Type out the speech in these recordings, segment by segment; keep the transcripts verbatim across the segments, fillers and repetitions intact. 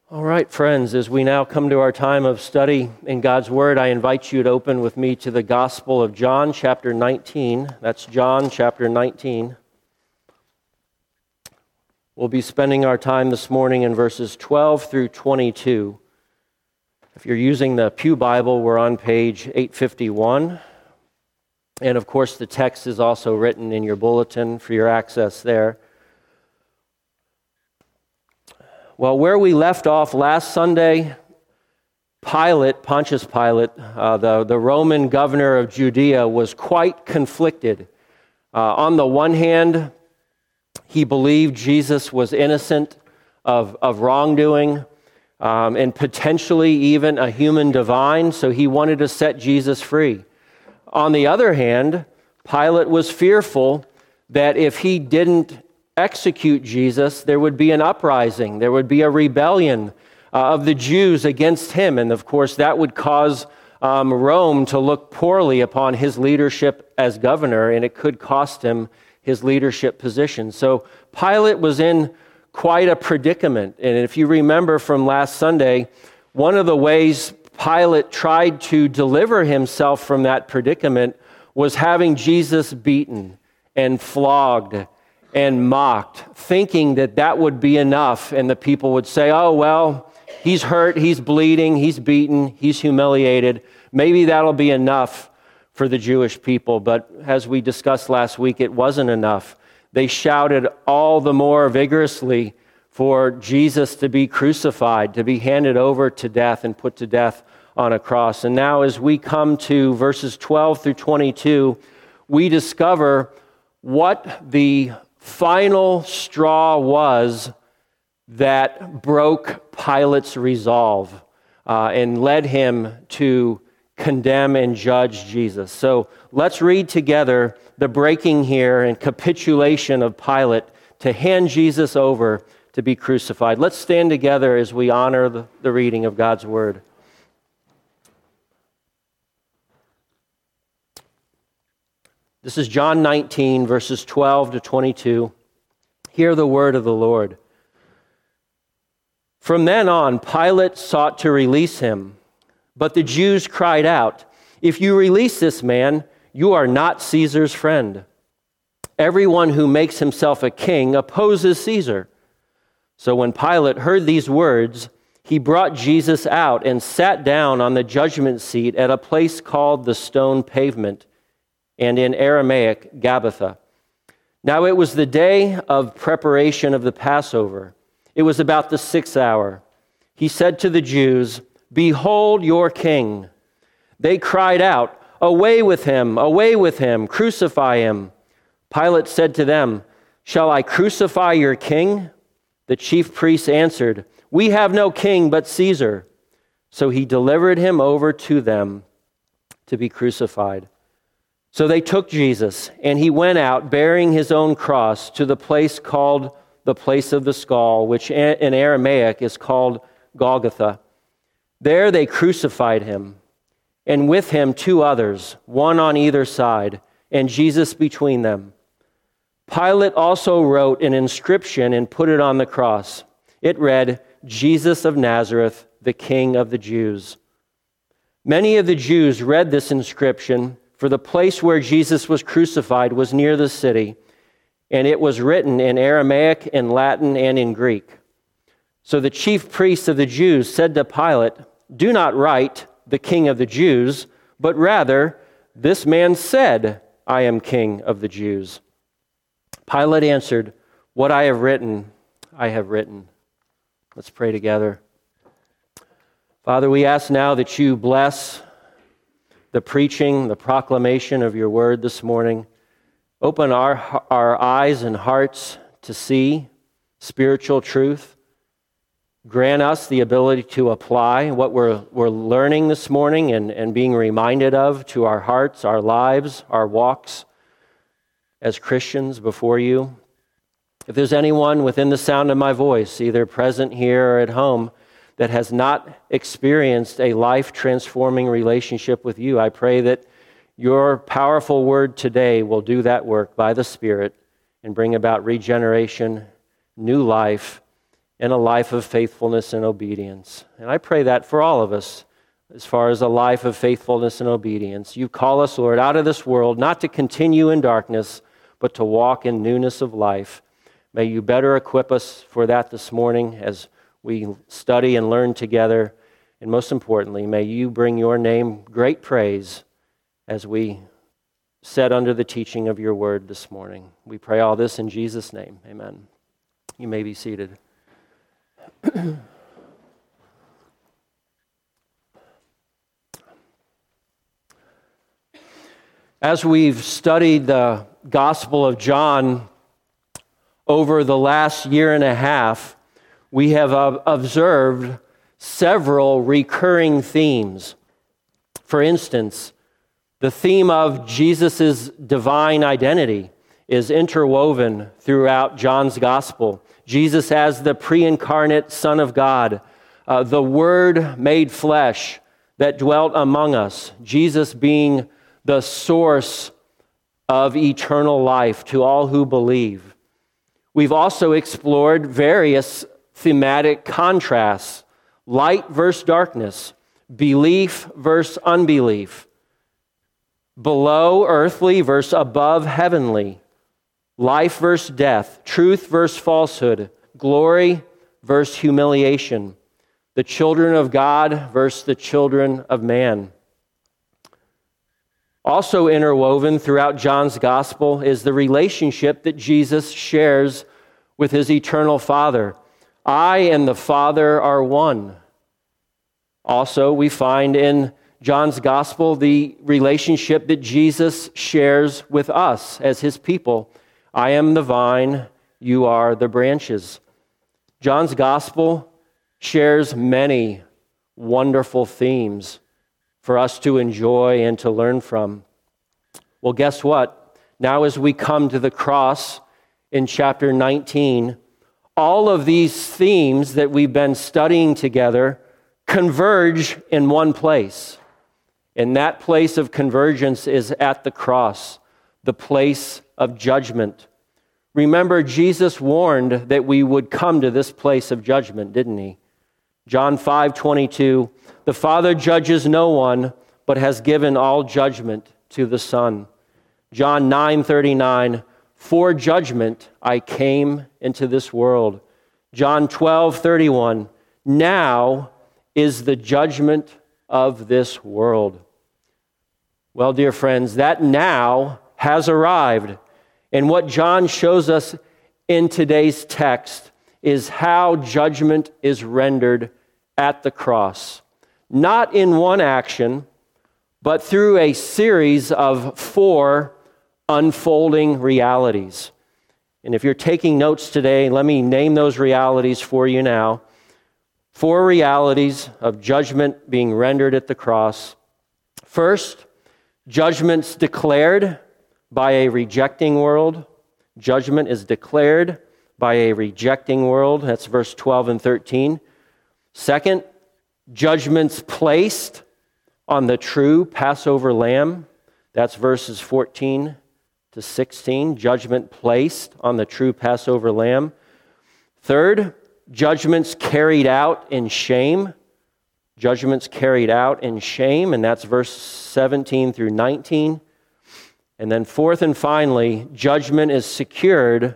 All right, friends, as we now come to our time of study in God's Word, I invite you to open with me to the Gospel of John, chapter nineteen. That's John, chapter nineteen. We'll be spending our time this morning in verses twelve through twenty-two. If you're using the Pew Bible, we're on page eight fifty-one. And of course, the text is also written in your bulletin for your access there. Well, where we left off last Sunday, Pilate, Pontius Pilate, uh, the, the Roman governor of Judea, was quite conflicted. Uh, on the one hand, he believed Jesus was innocent of, of wrongdoing um, and potentially even a human divine, so he wanted to set Jesus free. On the other hand, Pilate was fearful that if he didn't execute Jesus, there would be an uprising, there would be a rebellion uh, of the Jews against him, and of course that would cause um, Rome to look poorly upon his leadership as governor, and it could cost him his leadership position. So Pilate was in quite a predicament, and if you remember from last Sunday, one of the ways Pilate tried to deliver himself from that predicament was having Jesus beaten and flogged and mocked, thinking that that would be enough, and the people would say, oh, well, he's hurt, he's bleeding, he's beaten, he's humiliated. Maybe that'll be enough for the Jewish people. But as we discussed last week, it wasn't enough. They shouted all the more vigorously for Jesus to be crucified, to be handed over to death and put to death on a cross. And now as we come to verses twelve through twenty-two, we discover what the final straw was that broke Pilate's resolve uh, and led him to condemn and judge Jesus. So let's read together the breaking here and capitulation of Pilate to hand Jesus over to be crucified. Let's stand together as we honor the, the reading of God's Word. This is John nineteen, verses twelve to twenty-two. Hear the word of the Lord. From then on, Pilate sought to release him, but the Jews cried out, "If you release this man, you are not Caesar's friend. Everyone who makes himself a king opposes Caesar." So when Pilate heard these words, he brought Jesus out and sat down on the judgment seat at a place called the Stone Pavement, and in Aramaic, Gabbatha. Now it was the day of preparation of the Passover. It was about the sixth hour. He said to the Jews, "Behold your king." They cried out, "Away with him, away with him, crucify him." Pilate said to them, "Shall I crucify your king?" The chief priests answered, "We have no king but Caesar." So he delivered him over to them to be crucified. So they took Jesus, and he went out bearing his own cross to the place called the place of the skull, which in Aramaic is called Golgotha. There they crucified him, and with him two others, one on either side, and Jesus between them. Pilate also wrote an inscription and put it on the cross. It read, "Jesus of Nazareth, the King of the Jews." Many of the Jews read this inscription, for the place where Jesus was crucified was near the city, and it was written in Aramaic, in Latin, and in Greek. So the chief priests of the Jews said to Pilate, "Do not write, 'the King of the Jews,' but rather, 'This man said, I am King of the Jews.'" Pilate answered, "What I have written, I have written." Let's pray together. Father, we ask now that you bless the preaching, the proclamation of your word this morning. Open our, our eyes and hearts to see spiritual truth. Grant us the ability to apply what we're, we're learning this morning and, and being reminded of to our hearts, our lives, our walks as Christians before you. If there's anyone within the sound of my voice, either present here or at home, that has not experienced a life-transforming relationship with you, I pray that your powerful word today will do that work by the Spirit and bring about regeneration, new life, and a life of faithfulness and obedience. And I pray that for all of us, as far as a life of faithfulness and obedience. You call us, Lord, out of this world, not to continue in darkness, but to walk in newness of life. May you better equip us for that this morning as we study and learn together. And most importantly, may you bring your name great praise as we set under the teaching of your word this morning. We pray all this in Jesus' name. Amen. You may be seated. As we've studied the Gospel of John over the last year and a half, we have observed several recurring themes. For instance, the theme of Jesus' divine identity is interwoven throughout John's Gospel. Jesus as the pre-incarnate Son of God, uh, the Word made flesh that dwelt among us, Jesus being the source of eternal life to all who believe. We've also explored various thematic contrasts, light versus darkness, belief versus unbelief, below earthly versus above heavenly, life versus death, truth versus falsehood, glory versus humiliation, the children of God versus the children of man. Also interwoven throughout John's Gospel is the relationship that Jesus shares with his eternal Father. I and the Father are one. Also, we find in John's Gospel the relationship that Jesus shares with us as his people. I am the vine, you are the branches. John's Gospel shares many wonderful themes for us to enjoy and to learn from. Well, guess what? Now as we come to the cross in chapter nineteen, all of these themes that we've been studying together converge in one place. And that place of convergence is at the cross, the place of judgment. Remember, Jesus warned that we would come to this place of judgment, didn't he? John five twenty-two, the Father judges no one, but has given all judgment to the Son. John nine thirty-nine, for judgment I came into this world. John twelve thirty-one, now is the judgment of this world. Well, dear friends, that now has arrived. And what John shows us in today's text is how judgment is rendered at the cross. Not in one action, but through a series of four unfolding realities. And if you're taking notes today, let me name those realities for you now. Four realities of judgment being rendered at the cross. First, judgment's declared by a rejecting world. Judgment is declared by a rejecting world. That's verse twelve and thirteen. Second, judgment's placed on the true Passover lamb. That's verses fourteen to sixteen. Judgment placed on the true Passover lamb. Third, judgment's carried out in shame. Judgment's carried out in shame, and that's verse seventeen through nineteen. And then fourth and finally, judgment is secured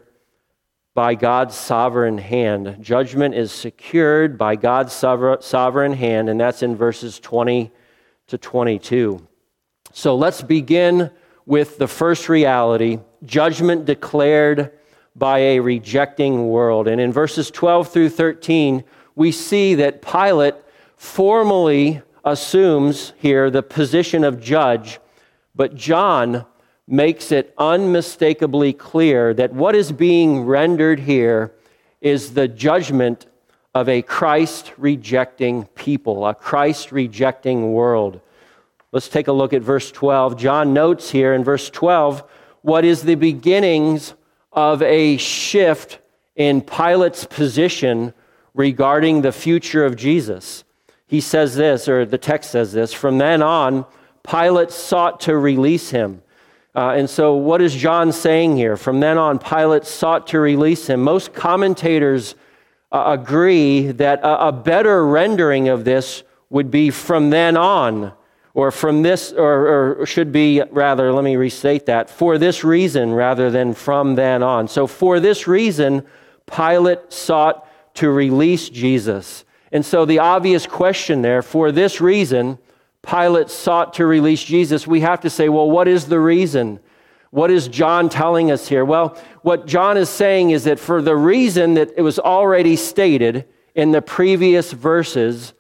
by God's sovereign hand. Judgment is secured by God's sovereign hand, and that's in verses twenty to twenty-two. So let's begin with the first reality, judgment declared by a rejecting world. And in verses twelve through thirteen, we see that Pilate formally assumes here the position of judge, but John makes it unmistakably clear that what is being rendered here is the judgment of a Christ-rejecting people, a Christ-rejecting world. Let's take a look at verse twelve. John notes here in verse twelve what is the beginnings of a shift in Pilate's position regarding the future of Jesus. He says this, or the text says this, from then on, Pilate sought to release him. Uh, and so what is John saying here? From then on, Pilate sought to release him. Most commentators uh, agree that a, a better rendering of this would be from then on, or from this, or, or should be rather, let me restate that, for this reason rather than from then on. So for this reason, Pilate sought to release Jesus. And so the obvious question there, for this reason, Pilate sought to release Jesus, we have to say, well, what is the reason? What is John telling us here? Well, what John is saying is that for the reason that it was already stated in the previous verses,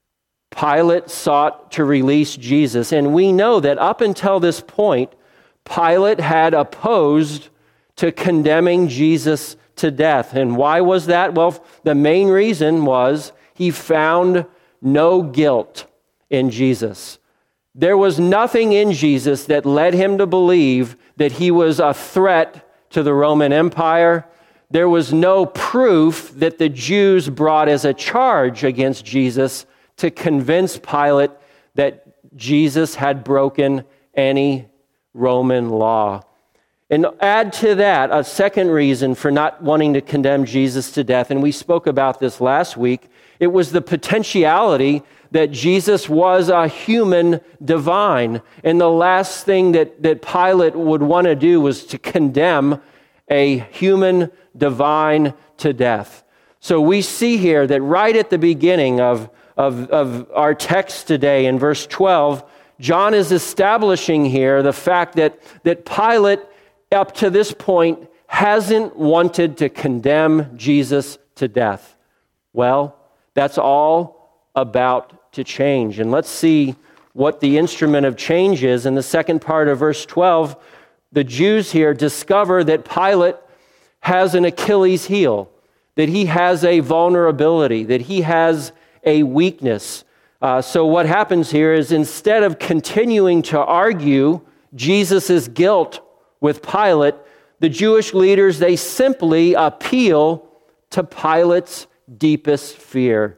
Pilate sought to release Jesus. And we know that up until this point, Pilate had opposed to condemning Jesus to death. And why was that? Well, the main reason was he found no guilt in Jesus. There was nothing in Jesus that led him to believe that he was a threat to the Roman Empire. There was no proof that the Jews brought as a charge against Jesus to convince Pilate that Jesus had broken any Roman law. And add to that a second reason for not wanting to condemn Jesus to death, and we spoke about this last week. It was the potentiality that Jesus was a human divine. And the last thing that, that Pilate would want to do was to condemn a human divine to death. So we see here that right at the beginning of, of, of our text today in verse twelve, John is establishing here the fact that, that Pilate, up to this point, hasn't wanted to condemn Jesus to death. Well, that's all about to change. And let's see what the instrument of change is. In the second part of verse twelve, the Jews here discover that Pilate has an Achilles heel, that he has a vulnerability, that he has a weakness. Uh, so what happens here is instead of continuing to argue Jesus' guilt with Pilate, the Jewish leaders, they simply appeal to Pilate's deepest fear.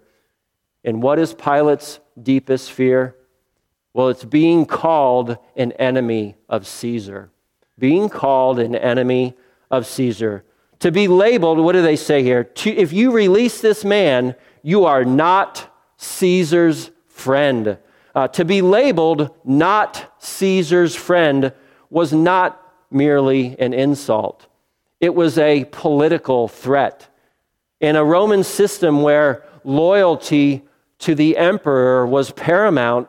And what is Pilate's deepest fear? Well, it's being called an enemy of Caesar. Being called an enemy of Caesar. To be labeled, what do they say here? To, if you release this man, you are not Caesar's friend. Uh, to be labeled not Caesar's friend was not merely an insult. It was a political threat. In a Roman system where loyalty to the emperor was paramount,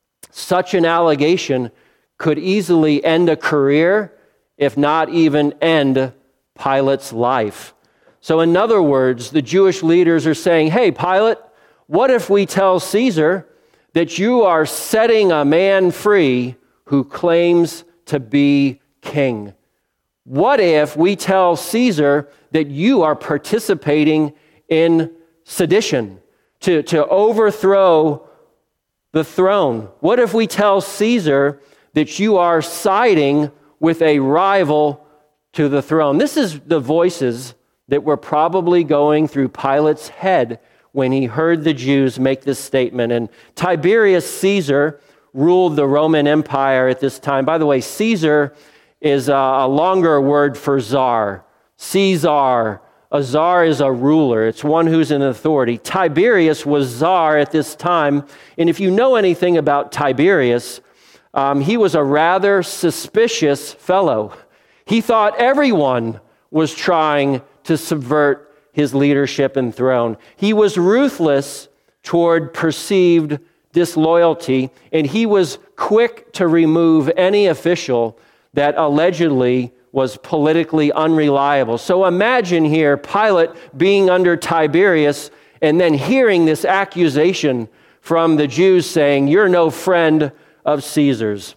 such an allegation could easily end a career, if not even end Pilate's life. So in other words, the Jewish leaders are saying, hey, Pilate, what if we tell Caesar that you are setting a man free who claims to be king? What if we tell Caesar that you are participating in sedition to, to overthrow the throne? What if we tell Caesar that you are siding with a rival to the throne? This is the voices that were probably going through Pilate's head when he heard the Jews make this statement. And Tiberius Caesar ruled the Roman Empire at this time. By the way, Caesar is a longer word for czar. Caesar. A czar is a ruler. It's one who's in authority. Tiberius was czar at this time. And if you know anything about Tiberius, um, he was a rather suspicious fellow. He thought everyone was trying to subvert his leadership and throne. He was ruthless toward perceived disloyalty, and he was quick to remove any official that allegedly was politically unreliable. So imagine here Pilate being under Tiberius and then hearing this accusation from the Jews saying, you're no friend of Caesar's.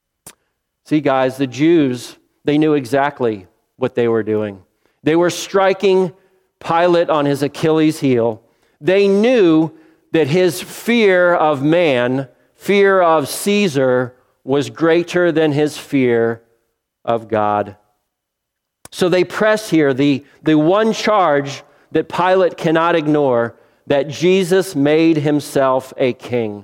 See, guys, the Jews, they knew exactly what they were doing. They were striking Pilate on his Achilles heel. They knew that his fear of man, fear of Caesar, was greater than his fear of God. So they press here the, the one charge that Pilate cannot ignore, that Jesus made himself a king.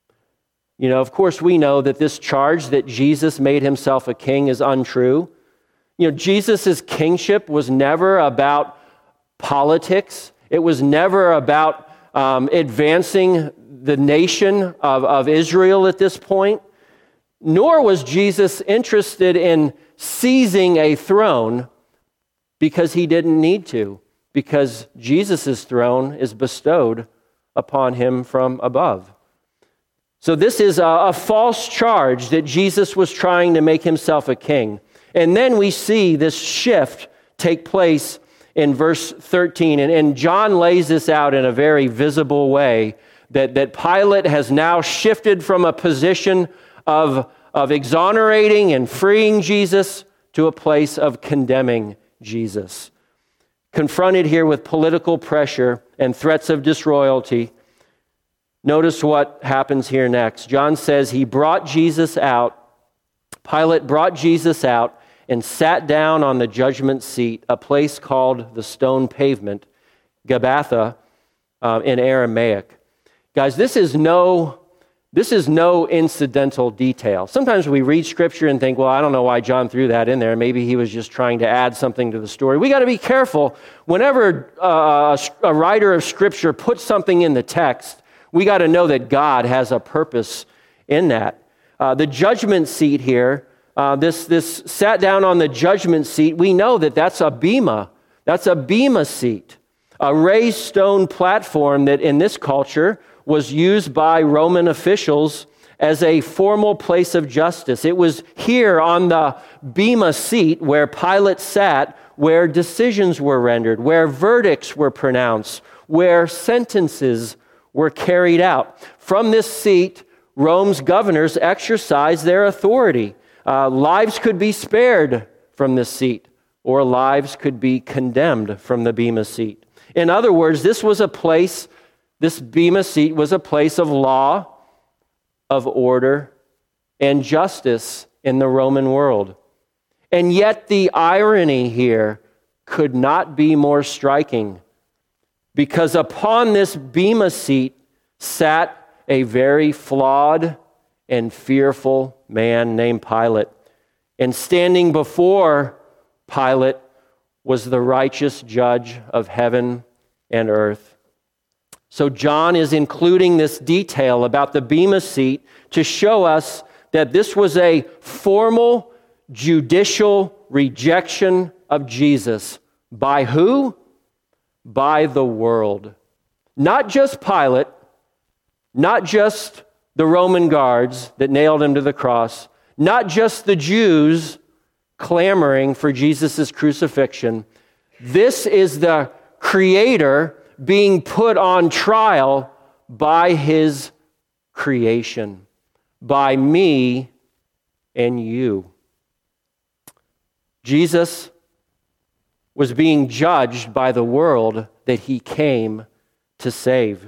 You know, of course, we know that this charge that Jesus made himself a king is untrue. You know, Jesus' kingship was never about politics. It was never about um, advancing the nation of, of Israel at this point, nor was Jesus interested in seizing a throne because he didn't need to, because Jesus' throne is bestowed upon him from above. So this is a, a false charge that Jesus was trying to make himself a king. And then we see this shift take place in verse thirteen. And, and John lays this out in a very visible way, that, that Pilate has now shifted from a position of, of exonerating and freeing Jesus to a place of condemning Jesus. Confronted here with political pressure and threats of disloyalty, notice what happens here next. John says he brought Jesus out, Pilate brought Jesus out and sat down on the judgment seat, a place called the stone pavement, Gabbatha, uh, in Aramaic. Guys, this is no This is no incidental detail. Sometimes we read Scripture and think, well, I don't know why John threw that in there. Maybe he was just trying to add something to the story. We got to be careful. Whenever uh, a writer of Scripture puts something in the text, we got to know that God has a purpose in that. Uh, the judgment seat here, uh, this, this sat down on the judgment seat, we know that that's a bema. That's a bema seat, a raised stone platform that in this culture was used by Roman officials as a formal place of justice. It was here on the bema seat where Pilate sat, where decisions were rendered, where verdicts were pronounced, where sentences were carried out. From this seat, Rome's governors exercised their authority. Uh, lives could be spared from this seat, or lives could be condemned from the bema seat. In other words, this was a place This bema seat was a place of law, of order, and justice in the Roman world. And yet the irony here could not be more striking, because upon this bema seat sat a very flawed and fearful man named Pilate. And standing before Pilate was the righteous judge of heaven and earth. So John is including this detail about the bema seat to show us that this was a formal judicial rejection of Jesus. By who? By the world. Not just Pilate, not just the Roman guards that nailed him to the cross, not just the Jews clamoring for Jesus' crucifixion. This is the Creator being put on trial by his creation, by me and you. Jesus was being judged by the world that he came to save.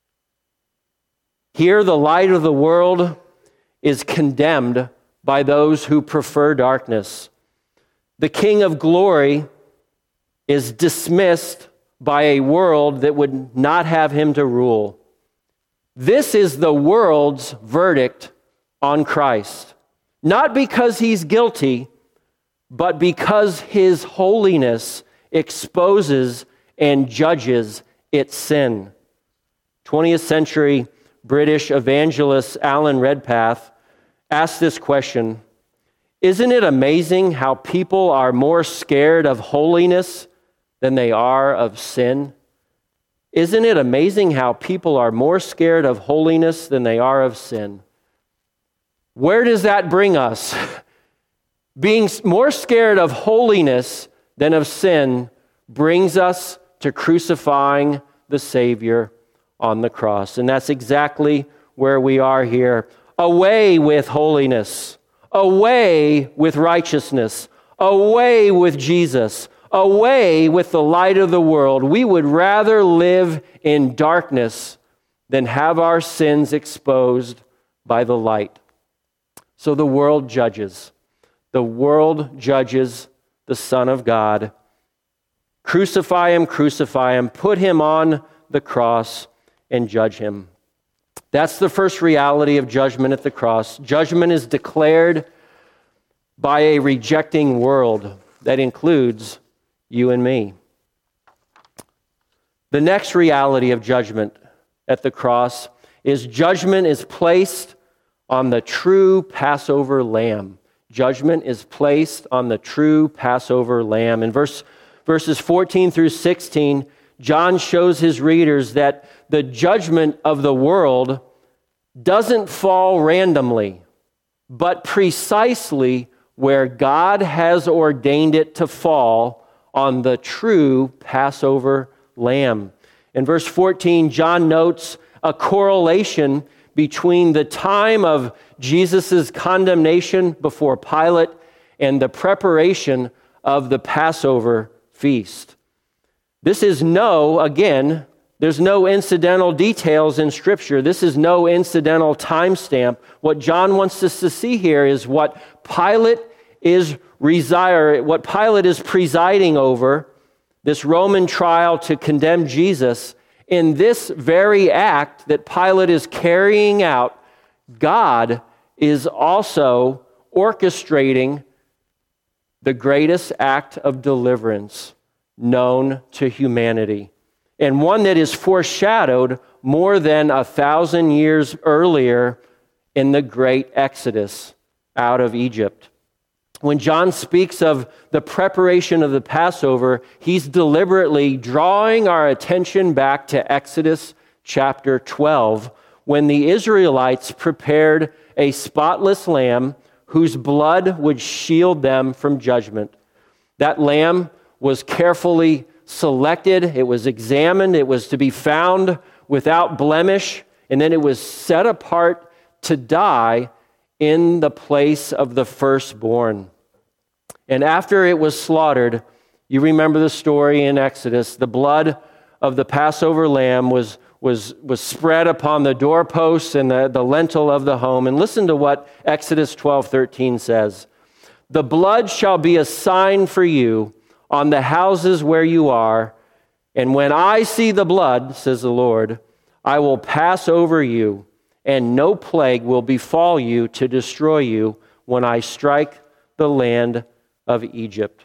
Here, the light of the world is condemned by those who prefer darkness. The King of Glory is dismissed by a world that would not have him to rule. This is the world's verdict on Christ. Not because he's guilty, but because his holiness exposes and judges its sin. twentieth century British evangelist Alan Redpath asked this question: isn't it amazing how people are more scared of holiness than they are of sin? Isn't it amazing how people are more scared of holiness than they are of sin? Where does that bring us? Being more scared of holiness than of sin brings us to crucifying the Savior on the cross. And that's exactly where we are here. Away with holiness, away with righteousness, away with Jesus, away with the light of the world. We would rather live in darkness than have our sins exposed by the light. So the world judges. The world judges the Son of God. Crucify him, crucify him, put him on the cross and judge him. That's the first reality of judgment at the cross. Judgment is declared by a rejecting world that includes you and me. The next reality of judgment at the cross is judgment is placed on the true Passover lamb. Judgment is placed on the true Passover lamb. In verse, verses fourteen through sixteen, John shows his readers that the judgment of the world doesn't fall randomly, but precisely where God has ordained it to fall on the true Passover lamb. In verse fourteen, John notes a correlation between the time of Jesus' condemnation before Pilate and the preparation of the Passover feast. This is no, again, there's no incidental details in Scripture. This is no incidental timestamp. What John wants us to see here is what Pilate is resire, what Pilate is presiding over, this Roman trial to condemn Jesus. In this very act that Pilate is carrying out, God is also orchestrating the greatest act of deliverance known to humanity, and one that is foreshadowed more than a thousand years earlier in the great Exodus out of Egypt. When John speaks of the preparation of the Passover, he's deliberately drawing our attention back to Exodus chapter twelve, when the Israelites prepared a spotless lamb whose blood would shield them from judgment. That lamb was carefully selected, it was examined, it was to be found without blemish, and then it was set apart to die in the place of the firstborn. And after it was slaughtered, you remember the story in Exodus, the blood of the Passover lamb was, was, was spread upon the doorposts and the, the lintel of the home. And listen to what Exodus twelve thirteen says. The blood shall be a sign for you on the houses where you are, and when I see the blood, says the Lord, I will pass over you, and no plague will befall you to destroy you when I strike the land of Egypt.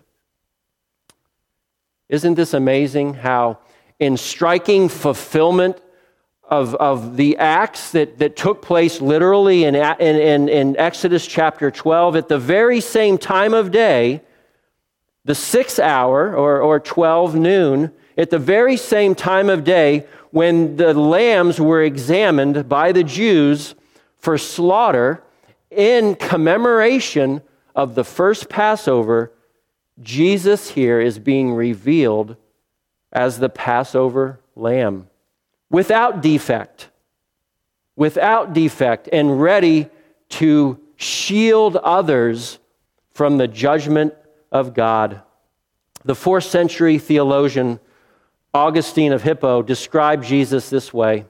Isn't this amazing how in striking fulfillment of, of the acts that, that took place literally in, in, in Exodus chapter twelve, at the very same time of day, the sixth hour or, or twelve noon, at the very same time of day when the lambs were examined by the Jews for slaughter in commemoration of the first Passover, Jesus here is being revealed as the Passover lamb, without defect, without defect, and ready to shield others from the judgment of God. The fourth century theologian Augustine of Hippo described Jesus this way.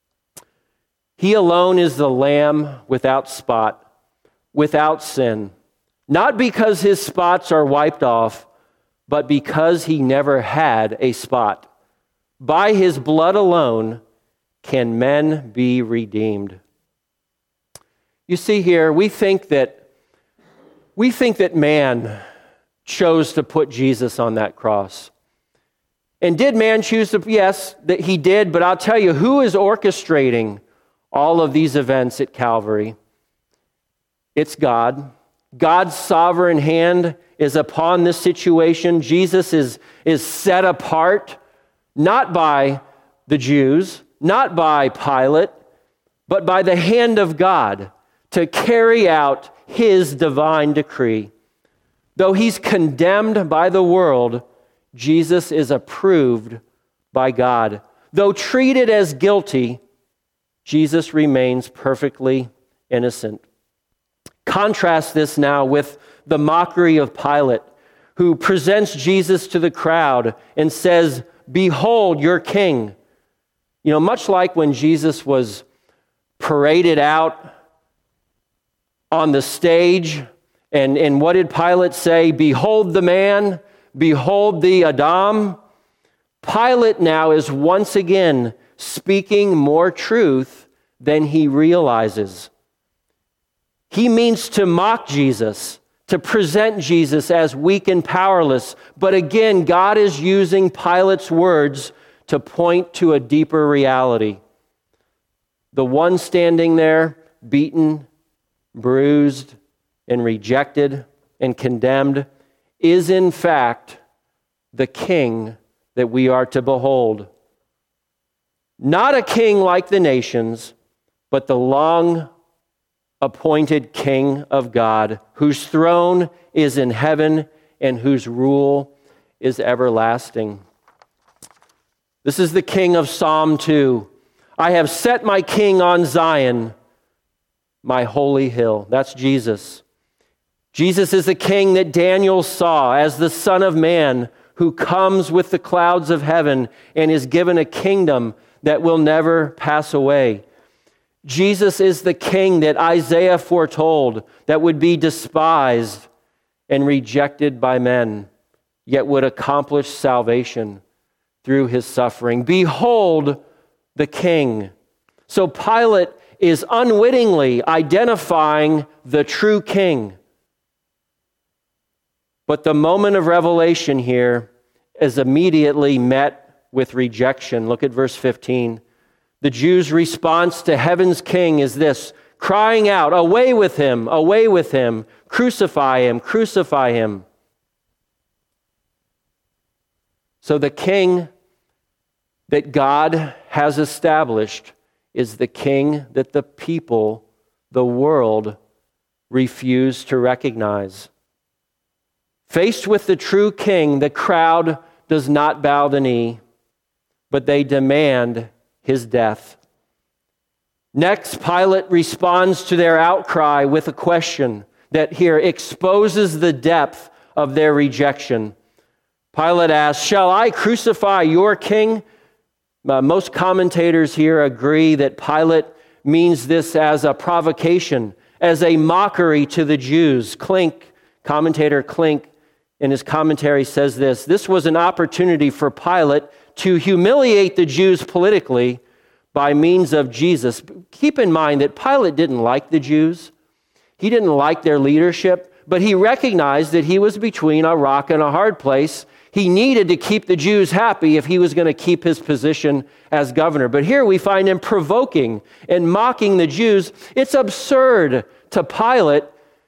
He alone is the lamb without spot, without sin, not because his spots are wiped off, but because he never had a spot. By his blood alone can men be redeemed. You see here, we think that we think that man chose to put Jesus on that cross. And did man choose to? Yes, that he did, but I'll tell you, who is orchestrating all of these events at Calvary? It's God. God's sovereign hand is upon this situation. Jesus is, is set apart, not by the Jews, not by Pilate, but by the hand of God to carry out his divine decree. Though he's condemned by the world, Jesus is approved by God. Though treated as guilty, Jesus remains perfectly innocent. Contrast this now with the mockery of Pilate, who presents Jesus to the crowd and says, "Behold your king." You know, much like when Jesus was paraded out on the stage, and, and what did Pilate say? "Behold the man, behold the Adam." Pilate now is once again speaking more truth than he realizes. He means to mock Jesus, to present Jesus as weak and powerless. But again, God is using Pilate's words to point to a deeper reality. The one standing there, beaten, bruised, and rejected and condemned, is in fact the king that we are to behold. Not a king like the nations, but the long-appointed King of God, whose throne is in heaven and whose rule is everlasting. This is the King of Psalm two. I have set my King on Zion, my holy hill. That's Jesus. Jesus is the King that Daniel saw as the Son of Man who comes with the clouds of heaven and is given a kingdom that will never pass away. Jesus is the King that Isaiah foretold that would be despised and rejected by men, yet would accomplish salvation through his suffering. Behold the King. So Pilate is unwittingly identifying the true King. But the moment of revelation here is immediately met with rejection. Look at verse fifteen. The Jews' response to heaven's King is this, crying out, "Away with him, away with him, crucify him, crucify him." So the King that God has established is the King that the people, the world, refuse to recognize. Faced with the true King, the crowd does not bow the knee, but they demand his death. Next, Pilate responds to their outcry with a question that here exposes the depth of their rejection. Pilate asks, "Shall I crucify your king?" Uh, most commentators here agree that Pilate means this as a provocation, as a mockery to the Jews. Klink, commentator Klink, in his commentary says this, this was an opportunity for Pilate to humiliate the Jews politically by means of Jesus. Keep in mind that Pilate didn't like the Jews. He didn't like their leadership, but he recognized that he was between a rock and a hard place. He needed to keep the Jews happy if he was going to keep his position as governor. But here we find him provoking and mocking the Jews. It's absurd to Pilate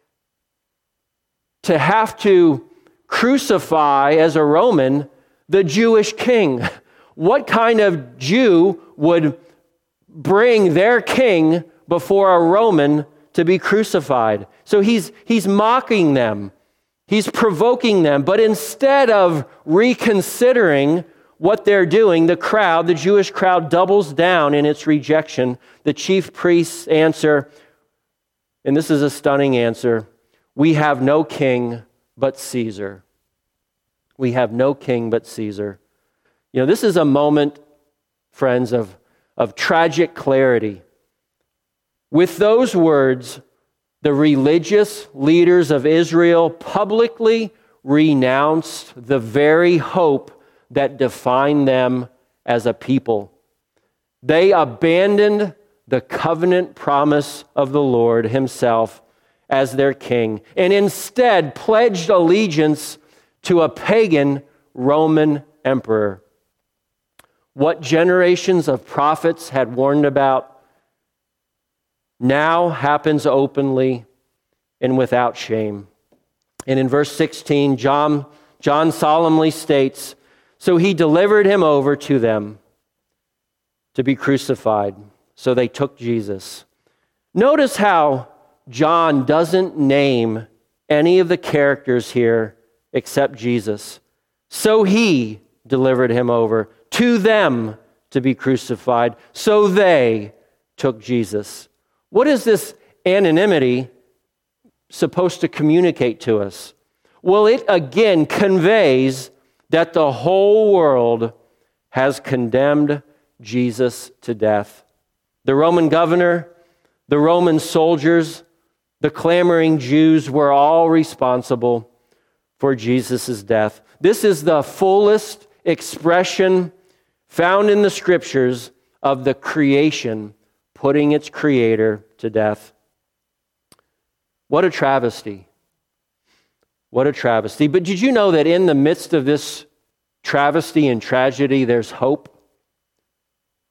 to have to crucify as a Roman the Jewish king. What kind of Jew would bring their king before a Roman to be crucified? So he's he's mocking them. He's provoking them. But instead of reconsidering what they're doing, the crowd, the Jewish crowd, doubles down in its rejection. The chief priests answer, and this is a stunning answer, "We have no king but Caesar." We have no king but Caesar. You know, this is a moment, friends, of, of tragic clarity. With those words, the religious leaders of Israel publicly renounced the very hope that defined them as a people. They abandoned the covenant promise of the Lord himself as their king, and instead pledged allegiance to a pagan Roman emperor. What generations of prophets had warned about now happens openly and without shame. And in verse sixteen, John, John solemnly states, "So he delivered him over to them to be crucified." So they took Jesus. Notice how John doesn't name any of the characters here except Jesus. So he delivered him over to them to be crucified. So they took Jesus. What is this anonymity supposed to communicate to us? Well, it again conveys that the whole world has condemned Jesus to death. The Roman governor, the Roman soldiers, the clamoring Jews were all responsible for Jesus' death. This is the fullest expression found in the scriptures of the creation putting its creator to death. What a travesty. What a travesty. But did you know that in the midst of this travesty and tragedy, there's hope?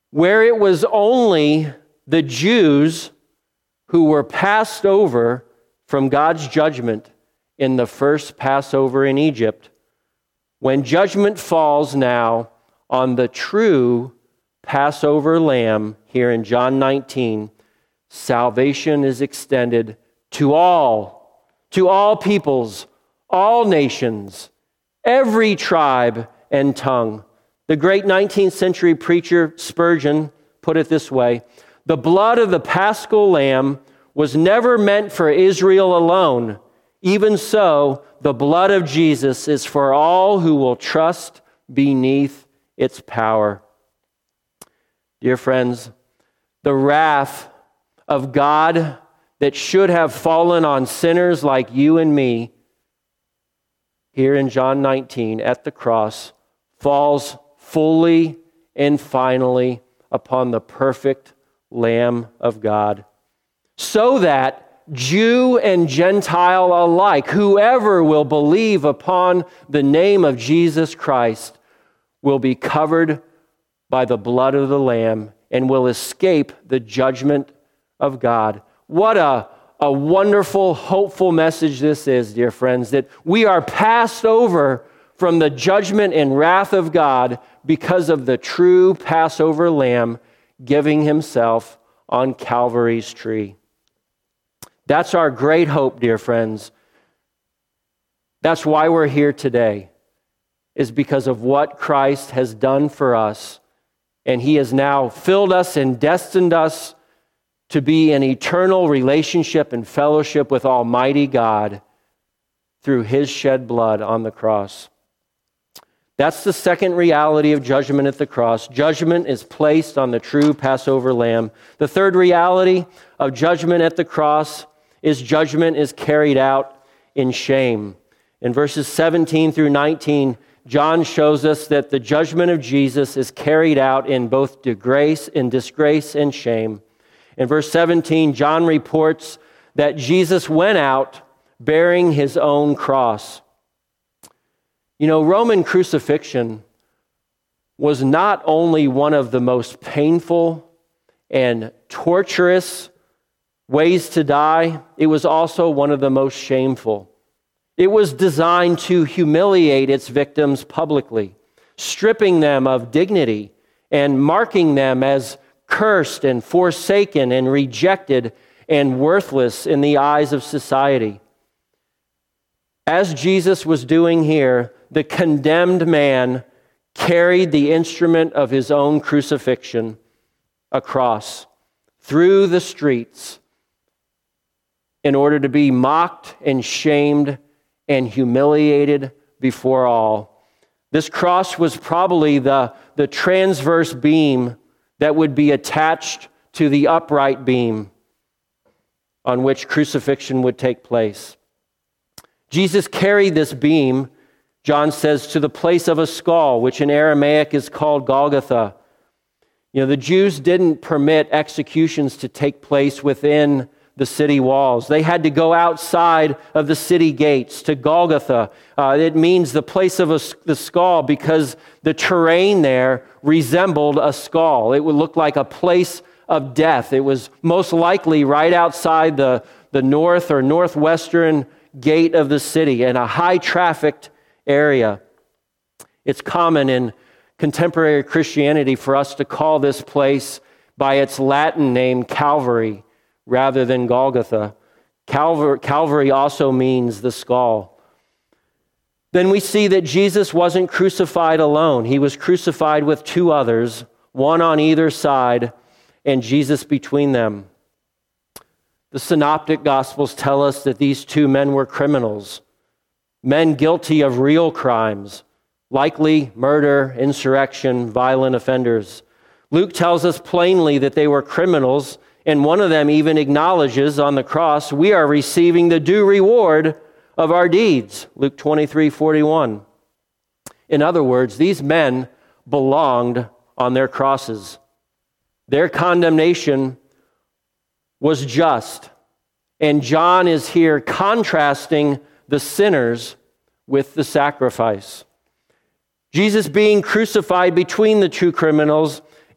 where it was only the Jews who were passed over from God's judgment in the first Passover in Egypt, when judgment falls now on the true Passover lamb here in John nineteen, salvation is extended to all, to all peoples, all nations, every tribe and tongue. The great nineteenth century preacher Spurgeon put it this way: the blood of the Paschal lamb was never meant for Israel alone. Even so, the blood of Jesus is for all who will trust beneath its power. Dear friends, the wrath of God that should have fallen on sinners like you and me, here in John nineteen at the cross, falls fully and finally upon the perfect Lamb of God, so that Jew and Gentile alike, whoever will believe upon the name of Jesus Christ, will be covered by the blood of the Lamb and will escape the judgment of God. What a, a wonderful, hopeful message this is, dear friends, that we are passed over from the judgment and wrath of God because of the true Passover Lamb giving himself on Calvary's tree. That's our great hope, dear friends. That's why we're here today, is because of what Christ has done for us. And he has now filled us and destined us to be in eternal relationship and fellowship with Almighty God through his shed blood on the cross. That's the second reality of judgment at the cross. Judgment is placed on the true Passover lamb. The third reality of judgment at the cross is judgment is carried out in shame. In verses seventeen through nineteen, John shows us that the judgment of Jesus is carried out in both disgrace, in disgrace and shame. In verse seventeen, John reports that Jesus went out bearing his own cross. You know, Roman crucifixion was not only one of the most painful and torturous ways to die, it was also one of the most shameful. It was designed to humiliate its victims publicly, stripping them of dignity and marking them as cursed and forsaken and rejected and worthless in the eyes of society. As Jesus was doing here, the condemned man carried the instrument of his own crucifixion, a cross, through the streets in order to be mocked and shamed and humiliated before all. This cross was probably the, the transverse beam that would be attached to the upright beam on which crucifixion would take place. Jesus carried this beam, John says, to the place of a skull, which in Aramaic is called Golgotha. You know, the Jews didn't permit executions to take place within the city walls. They had to go outside of the city gates to Golgotha. Uh, it means the place of a, the skull because the terrain there resembled a skull. It would look like a place of death. It was most likely right outside the, the north or northwestern gate of the city in a high-trafficked area. It's common in contemporary Christianity for us to call this place by its Latin name Calvary rather than Golgotha. Calvary, Calvary also means the skull. Then we see that Jesus wasn't crucified alone. He was crucified with two others, one on either side, and Jesus between them. The Synoptic Gospels tell us that these two men were criminals, men guilty of real crimes, likely murder, insurrection, violent offenders. Luke tells us plainly that they were criminals, and one of them even acknowledges on the cross, we are receiving the due reward of our deeds. Luke twenty-three forty-one. In other words, these men belonged on their crosses. Their condemnation was just. And John is here contrasting the sinners with the sacrifice. Jesus being crucified between the two criminals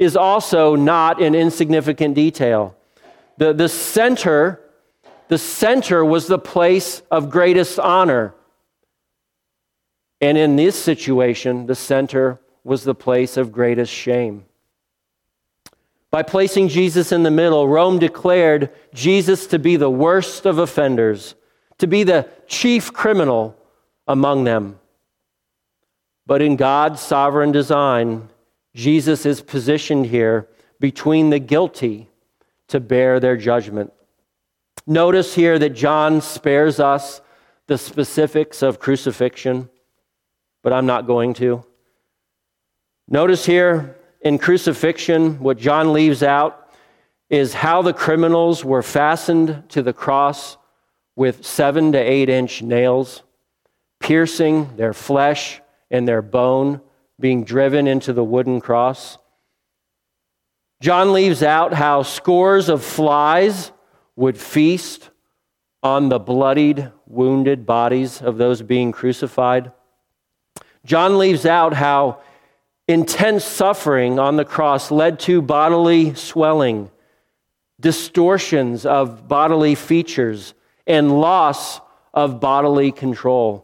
is also not an insignificant detail. The, the center, the center was the place of greatest honor. And in this situation, the center was the place of greatest shame. By placing Jesus in the middle, Rome declared Jesus to be the worst of offenders, to be the chief criminal among them. But in God's sovereign design, Jesus is positioned here between the guilty to bear their judgment. Notice here that John spares us the specifics of crucifixion, but I'm not going to. Notice here in crucifixion, what John leaves out is how the criminals were fastened to the cross with seven to eight inch nails, piercing their flesh and their bone, being driven into the wooden cross. John leaves out how scores of flies would feast on the bloodied, wounded bodies of those being crucified. John leaves out how intense suffering on the cross led to bodily swelling, distortions of bodily features, and loss of bodily control.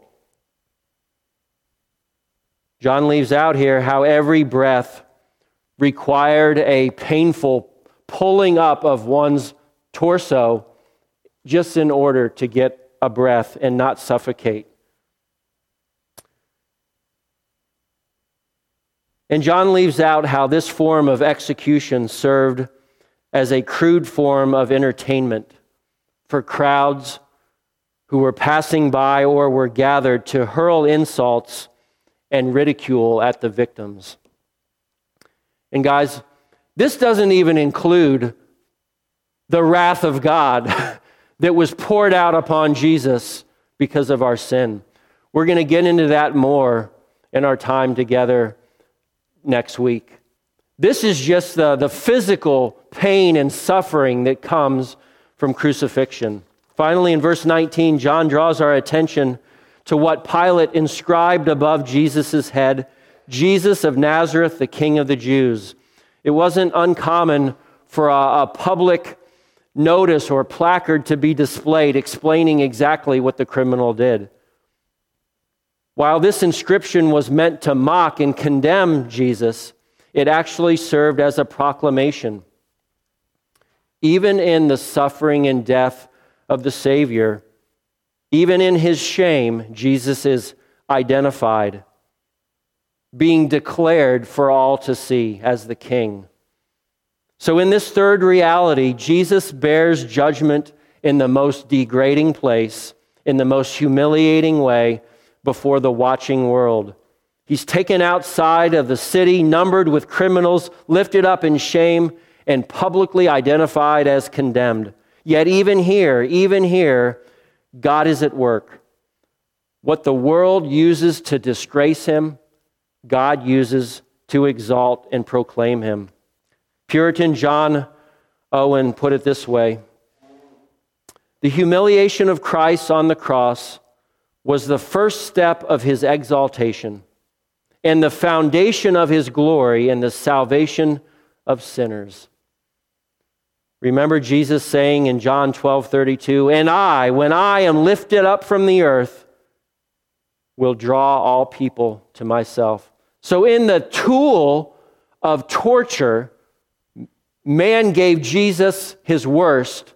John leaves out here how every breath required a painful pulling up of one's torso just in order to get a breath and not suffocate. And John leaves out how this form of execution served as a crude form of entertainment for crowds who were passing by or were gathered to hurl insults and ridicule at the victims. And guys, this doesn't even include the wrath of God that was poured out upon Jesus because of our sin. We're going to get into that more in our time together next week. This is just the, the physical pain and suffering that comes from crucifixion. Finally, in verse nineteen, John draws our attention to what Pilate inscribed above Jesus' head, Jesus of Nazareth, the King of the Jews. It wasn't uncommon for a, a public notice or placard to be displayed explaining exactly what the criminal did. While this inscription was meant to mock and condemn Jesus, it actually served as a proclamation. Even in the suffering and death of the Savior, even in his shame, Jesus is identified, being declared for all to see as the King. So in this third reality, Jesus bears judgment in the most degrading place, in the most humiliating way, before the watching world. He's taken outside of the city, numbered with criminals, lifted up in shame, and publicly identified as condemned. Yet even here, even here, God is at work. What the world uses to disgrace him, God uses to exalt and proclaim him. Puritan John Owen put it this way: the humiliation of Christ on the cross was the first step of his exaltation and the foundation of his glory and the salvation of sinners. Remember Jesus saying in John twelve thirty-two, "And I, when I am lifted up from the earth, will draw all people to myself." So in the tool of torture, man gave Jesus his worst,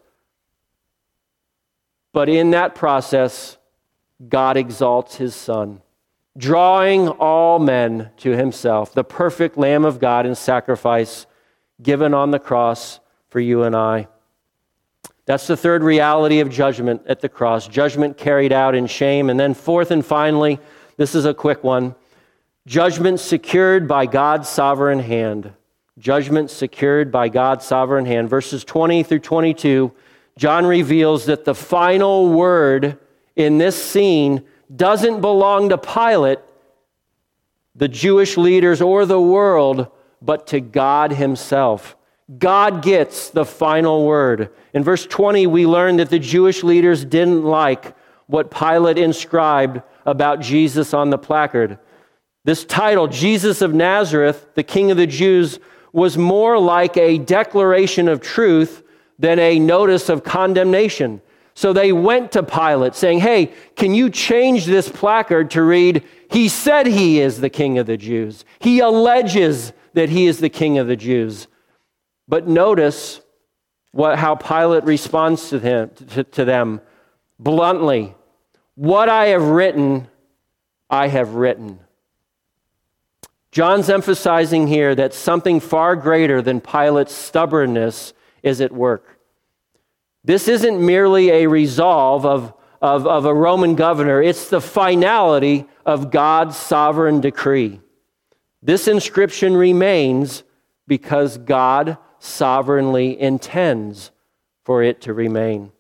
but in that process, God exalts his Son, drawing all men to himself, the perfect Lamb of God in sacrifice given on the cross for you and I. That's the third reality of judgment at the cross, judgment carried out in shame. And then fourth and finally, this is a quick one, judgment secured by God's sovereign hand. Judgment secured by God's sovereign hand. Verses twenty through twenty-two, John reveals that the final word in this scene doesn't belong to Pilate, the Jewish leaders, or the world, but to God himself. God gets the final word. In verse twenty, we learn that the Jewish leaders didn't like what Pilate inscribed about Jesus on the placard. This title, Jesus of Nazareth, the King of the Jews, was more like a declaration of truth than a notice of condemnation. So they went to Pilate saying, hey, can you change this placard to read, he said he is the King of the Jews. He alleges that he is the King of the Jews. But notice what, how Pilate responds to, him, to, to them bluntly. What I have written, I have written. John's emphasizing here that something far greater than Pilate's stubbornness is at work. This isn't merely a resolve of, of, of a Roman governor. It's the finality of God's sovereign decree. This inscription remains because God sovereignly intends for it to remain.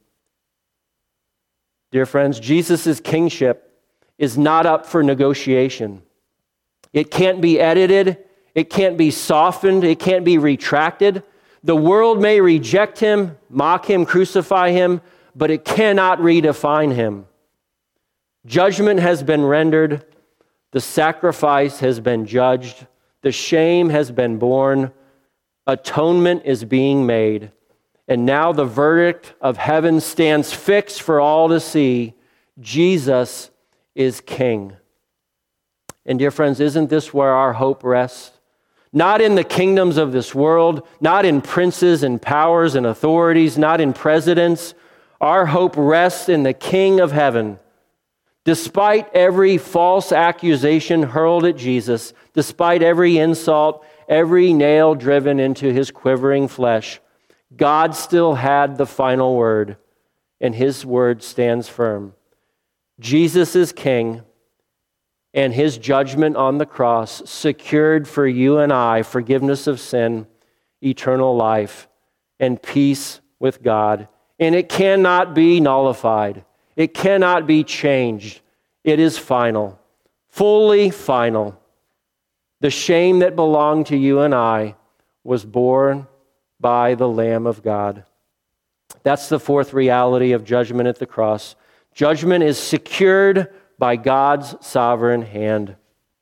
Dear friends, Jesus' kingship is not up for negotiation. It can't be edited. It can't be softened. It can't be retracted. The world may reject him, mock him, crucify him, but it cannot redefine him. Judgment has been rendered. The sacrifice has been judged. The shame has been borne. Atonement is being made. And now the verdict of heaven stands fixed for all to see. Jesus is King. And dear friends, isn't this where our hope rests? Not in the kingdoms of this world, not in princes and powers and authorities, not in presidents. Our hope rests in the King of heaven. Despite every false accusation hurled at Jesus, despite every insult, every nail driven into his quivering flesh, God still had the final word, and his word stands firm. Jesus is King, and his judgment on the cross secured for you and I forgiveness of sin, eternal life, and peace with God. And it cannot be nullified. It cannot be changed. It is final, fully final. The shame that belonged to you and I was borne by the Lamb of God. That's the fourth reality of judgment at the cross. Judgment is secured by God's sovereign hand.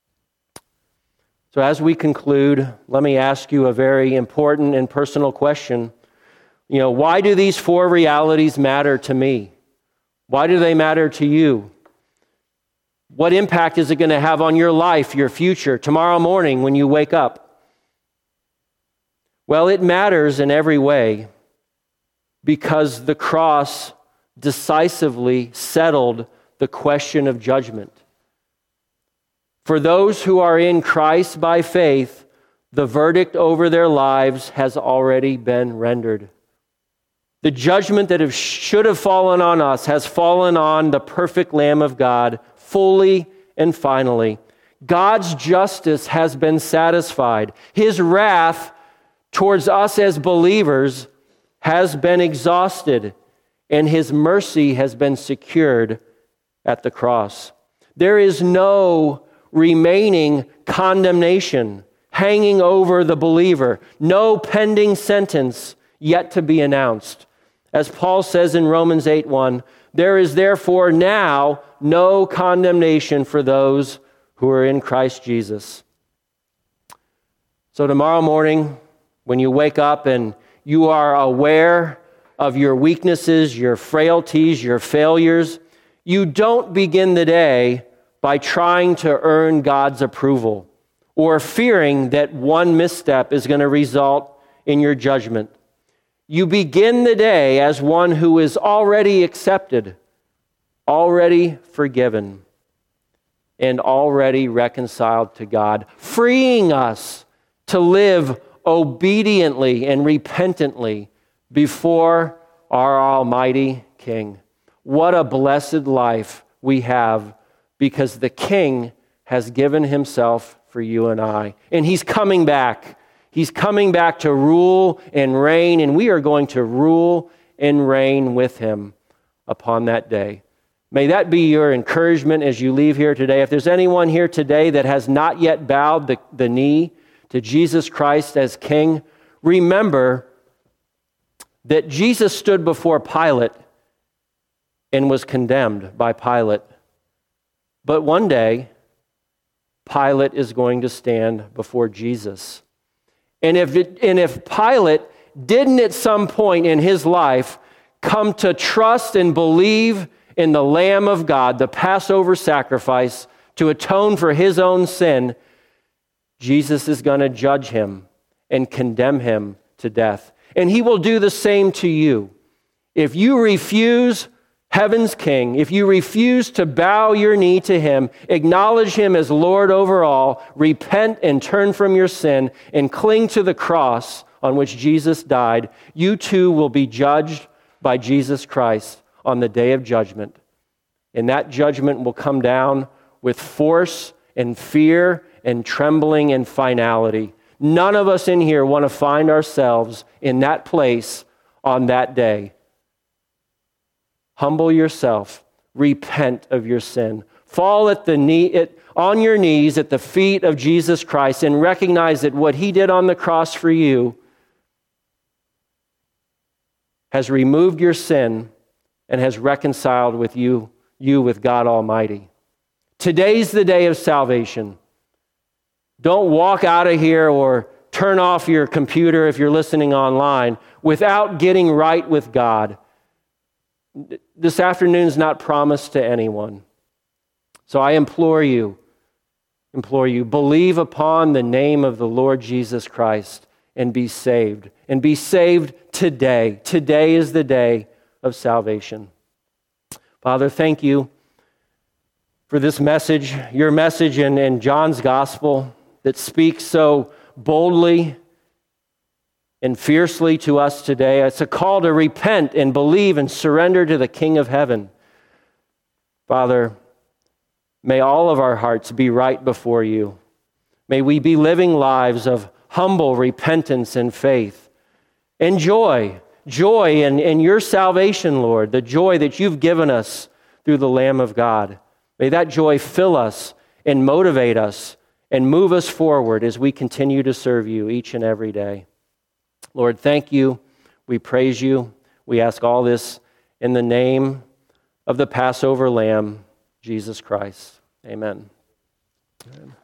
So as we conclude, let me ask you a very important and personal question. You know, why do these four realities matter to me? Why do they matter to you? What impact is it going to have on your life, your future, tomorrow morning when you wake up? Well, it matters in every way because the cross decisively settled the question of judgment. For those who are in Christ by faith, the verdict over their lives has already been rendered. The judgment that have, should have fallen on us has fallen on the perfect Lamb of God, fully and finally. God's justice has been satisfied. His wrath towards us as believers has been exhausted, and his mercy has been secured at the cross. There is no remaining condemnation hanging over the believer, no pending sentence yet to be announced. As Paul says in Romans eight one, there is therefore now no condemnation for those who are in Christ Jesus. So tomorrow morning, when you wake up and you are aware of your weaknesses, your frailties, your failures, you don't begin the day by trying to earn God's approval or fearing that one misstep is going to result in your judgment. You begin the day as one who is already accepted, already forgiven, and already reconciled to God, freeing us to live obediently and repentantly before our Almighty King. What a blessed life we have because the King has given himself for you and I. And he's coming back. He's coming back to rule and reign, and we are going to rule and reign with him upon that day. May that be your encouragement as you leave here today. If there's anyone here today that has not yet bowed the, the knee to Jesus Christ as King, remember that Jesus stood before Pilate and was condemned by Pilate. But one day, Pilate is going to stand before Jesus. And if, it, and if Pilate didn't at some point in his life come to trust and believe in the Lamb of God, the Passover sacrifice, to atone for his own sin, Jesus is going to judge him and condemn him to death. And he will do the same to you. If you refuse heaven's King, if you refuse to bow your knee to him, acknowledge him as Lord over all, repent and turn from your sin, and cling to the cross on which Jesus died, you too will be judged by Jesus Christ on the day of judgment. And that judgment will come down with force and fear and trembling and finality. None of us in here want to find ourselves in that place on that day. Humble yourself. Repent of your sin. Fall at the knee, at, on your knees at the feet of Jesus Christ and recognize that what he did on the cross for you has removed your sin and has reconciled with you, you with God Almighty. Today's the day of salvation. Don't walk out of here or turn off your computer if you're listening online without getting right with God. This afternoon's not promised to anyone. So I implore you, implore you, believe upon the name of the Lord Jesus Christ and be saved. And be saved today. Today is the day of salvation. Father, thank you for this message, your message in, in John's gospel that speaks so boldly and fiercely to us today. It's a call to repent and believe and surrender to the King of Heaven. Father, may all of our hearts be right before you. May we be living lives of humble repentance and faith and joy, joy in, in your salvation, Lord, the joy that you've given us through the Lamb of God. May that joy fill us and motivate us and move us forward as we continue to serve you each and every day. Lord, thank you. We praise you. We ask all this in the name of the Passover Lamb, Jesus Christ. Amen. Amen.